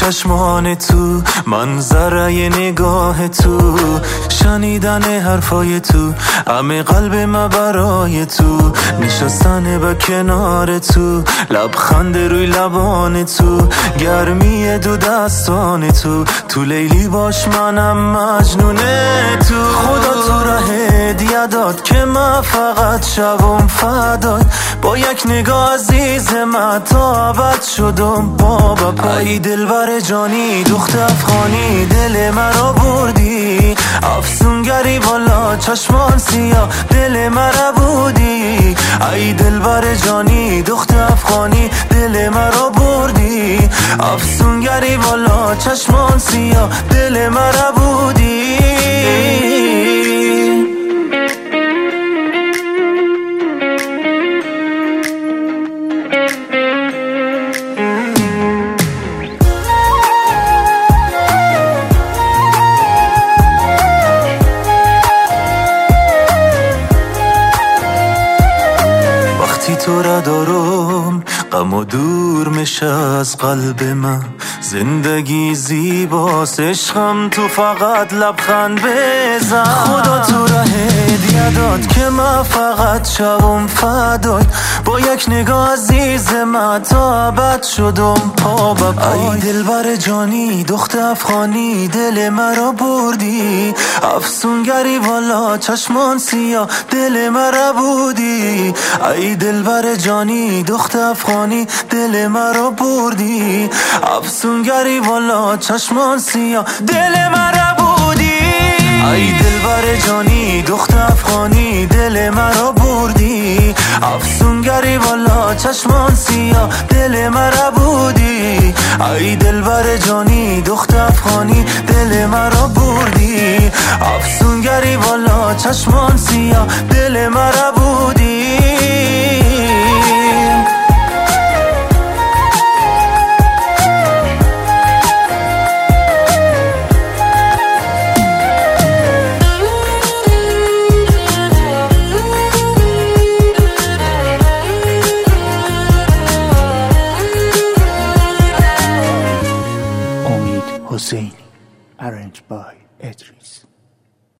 چشمان تو، منظره نگاه تو، شنیدن حرفای تو، همه قلب من برای تو، نشستن با کنار تو، لبخند روی لبان تو، گرمی دو دستان تو، تو لیلی باش منم مجنونه تو. خدا تو را هدیه داد که من فقط شبم فداد، با یک نگاه عزیز من تا ابد شدم بابا پای. ای دلبر جانی دخت افغانی دل مرا بردی، افسونگری بالا چشمان سیاه دل مرا بودی. ای دلبر جانی دخت افغانی دل مرا بردی، افسونگری بالا چشمان سیاه دل مرا بودی. تو را دارم غم و دور میشه از قلب من، زندگی زیباست عشقم تو فقط لبخند بزن. خدا تو را هدیه داد که من فقط شبم فداد، با یک نگاه عزیز من تا ابد شدم پا به پای. ای دلبر جانی دخت افغانی دل مرا بردی، افسونگری والا چشمان سیاه دل مرا بودی. ای دلبر جانی دخت افغانی دل مرا بردی، افسونگری والا چشمان سیاه دل مرا بودی. ای دلبر جانی دخت افغانی دل مرا بردی، افسونگری والا چشمان سیاه دل مرا بودی. ای دلبر جانی دخت افغانی دل مرا بردی، افسونگری والا چشمان سیاه دل مرا بودی.